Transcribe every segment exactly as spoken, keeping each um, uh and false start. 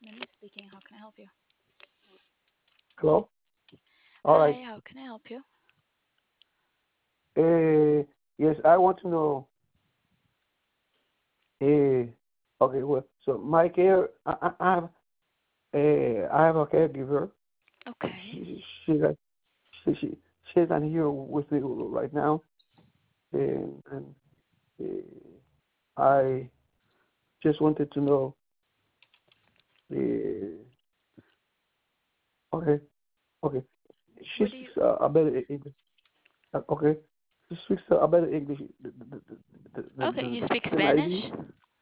Mimi speaking. How can I help you? Hello? All right. Hi, how can I help you? Uh, yes, I want to know. Uh, okay, well, so my care, I, I I have, uh, I have a caregiver. Okay. She, she, got, she, she, she's not here with me right now, and, and uh, I just wanted to know. Uh, okay, okay. She What do you? speaks uh, a better English. Uh, okay, she speaks uh, a better English th- th- th- th- th- Okay, th- you speak than I Spanish? do.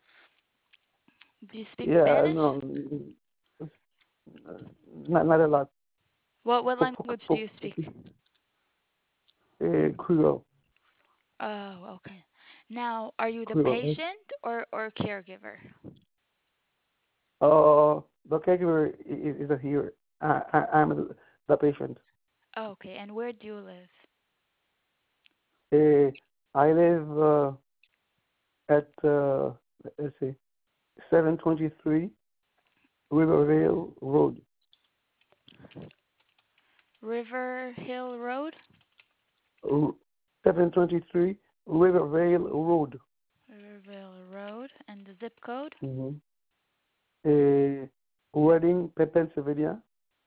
Do you speak Yeah, Spanish? no, not not a lot. What what Po- po- language do po- you speak? uh, Creole, Oh, okay. Now, are you the Creole. patient or or caregiver? Uh, the caregiver is, is here. I, I, I'm the the patient. Okay, and where do you live? Uh, I live uh, at uh, let's see, seven twenty-three Rivervale Road. River Hill Road? R- seven twenty-three Rivervale Road. Riverville Road and the zip code? Mm-hmm. Uh, Reading, Pe- Pennsylvania.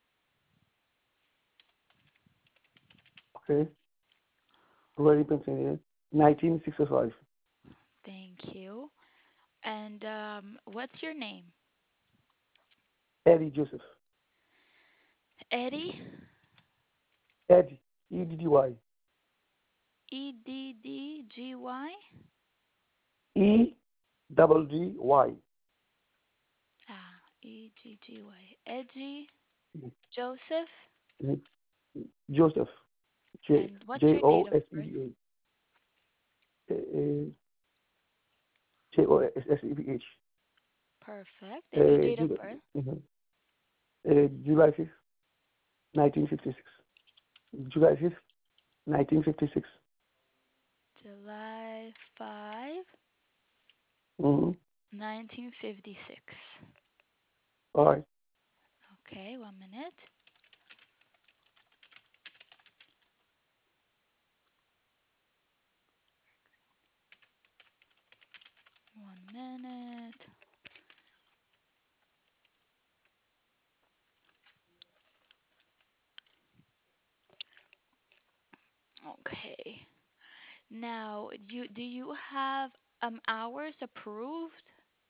Okay, Reading, Pennsylvania. nineteen sixty-five. Thank you. And um, what's your name? Eddie Joseph. Eddie? Eddie. E D D Y. E D D G Y? E double G Y. Ah, E G G Y. Edgy Joseph? Mhm. Joseph. J And what's J your O date of S E birth? V A. Uh, J O S S E V H. Perfect. And your Uh, date of July, birth? mhm. uh, July fifth, nineteen fifty-six. July fifth, nineteen fifty-six. July fifth, Mm-hmm. nineteen fifty-six. All right. Okay, one minute. One minute. Okay. Now, you do you have um hours approved?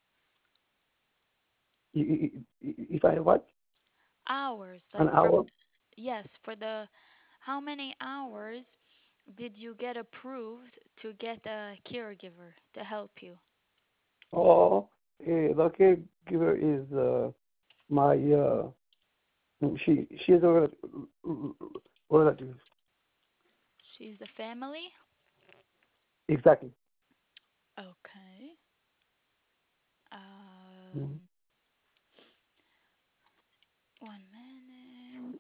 I- I- I- If I what? Hours, An like from hour? yes, for the how many hours did you get approved to get a caregiver to help you? Oh, uh, the caregiver is uh, my, uh, she, she is a rel- relative. She's the family? Exactly. Okay. Mhm. Um, one minute.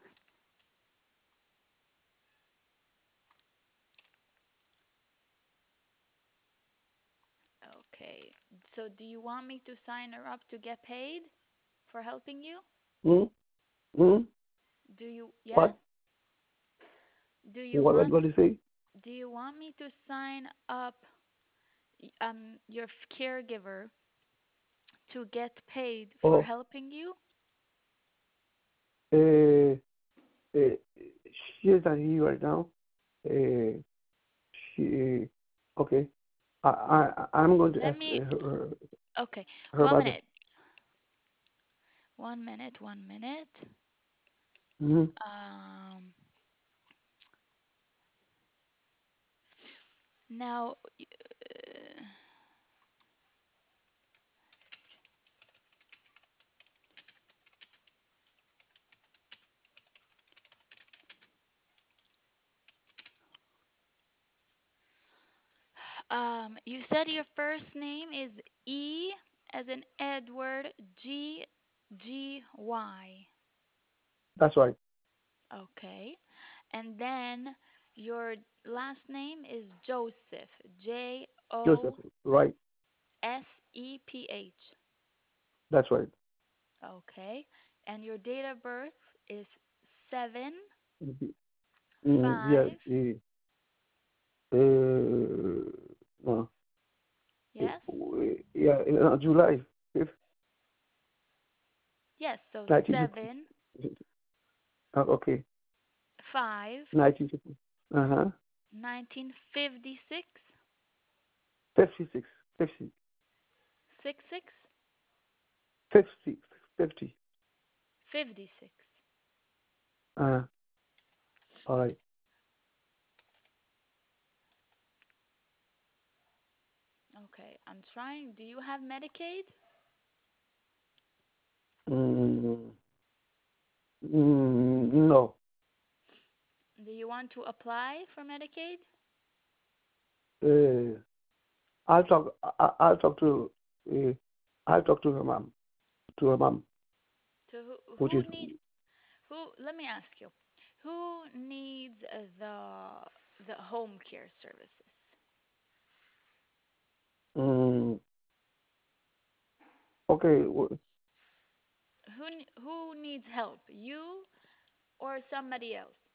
Okay. So do you want me to sign her up to get paid for helping you? Mhm. Mhm. Do you, yes? What? Do you What, what, want what do you say? do you want me to sign up y- um your f- caregiver to get paid for Oh, helping you? uh, uh, she is not here right now. Uh, she, okay. I, I, I'm going to Let ask me her, Okay. her One mother. minute. One minute, one minute. Mm-hmm. Um now y- uh, um you said your first name is E as in Edward G G Y. That's right. Okay. And then your last name is Joseph. J Joseph, O right? S E P H. That's right. Okay. And your date of birth is seven, Mhm. Mm, yeah, five. eh, uh, no, eh, Yes? w- yeah, uh, July fifth, Yes, so nineteen fifty. seven, Uh, okay, five, nineteen fifty. Uh huh. nineteen fifty-six, fifty-six, fifty, six six, fifty, fifty. fifty-six. Uh, all right. Okay, I'm trying. Do you have Medicaid? Mm, mm, no. Do you want to apply for Medicaid? Uh, I'll talk. I, I'll talk to. Uh, I'll talk to her mom. To her mom, To who, which who is. needs who? Let me ask you, who needs uh, the the home care services? Mm, okay. w- Who ne- who needs help? You or somebody else?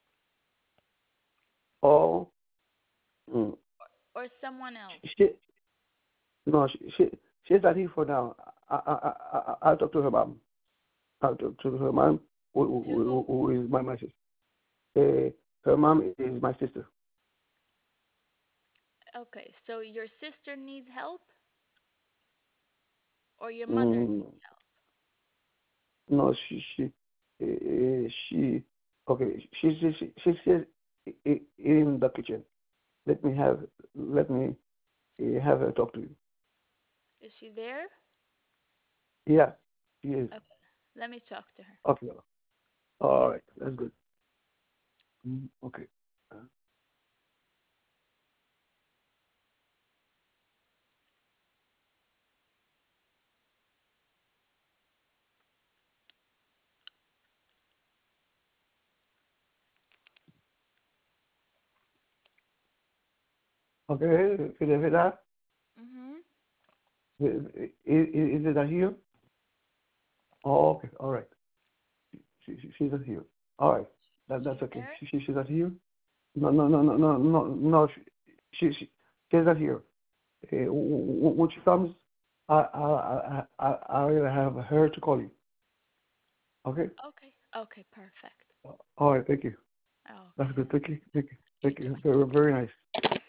Oh. Mm, Or someone else? she, no, she, she, she's not here for now. I, I, I, I- I'll talk to her mom. I'll talk to her mom, who, To who, who? who who is my my sister. Uh, her mom is my sister. Okay, so your sister needs help or your mother Mm, needs help? no, she, she, uh, she. Okay, she, she, she, she says i- in the kitchen. Let me have, let me uh, have her talk to you. Is she there? Yeah, she is. Okay, let me talk to her. Okay, all right, that's good. Mm, okay. Uh, Okay, Fidel, Mhm. is, is, is it here? Oh, okay, all right. She, she, she's not here. All right, that, She's that's okay. there? She, she, she's not here? No, no, no, no, no, no, no. She, she, she she's not here. Uh, w- w- when she comes, I, I, I, I, I will have her to call you. Okay? Okay. Okay, perfect. All right, thank you. That's Okay. good. Thank you. Thank you. Thank Thank you. you. Very, very nice.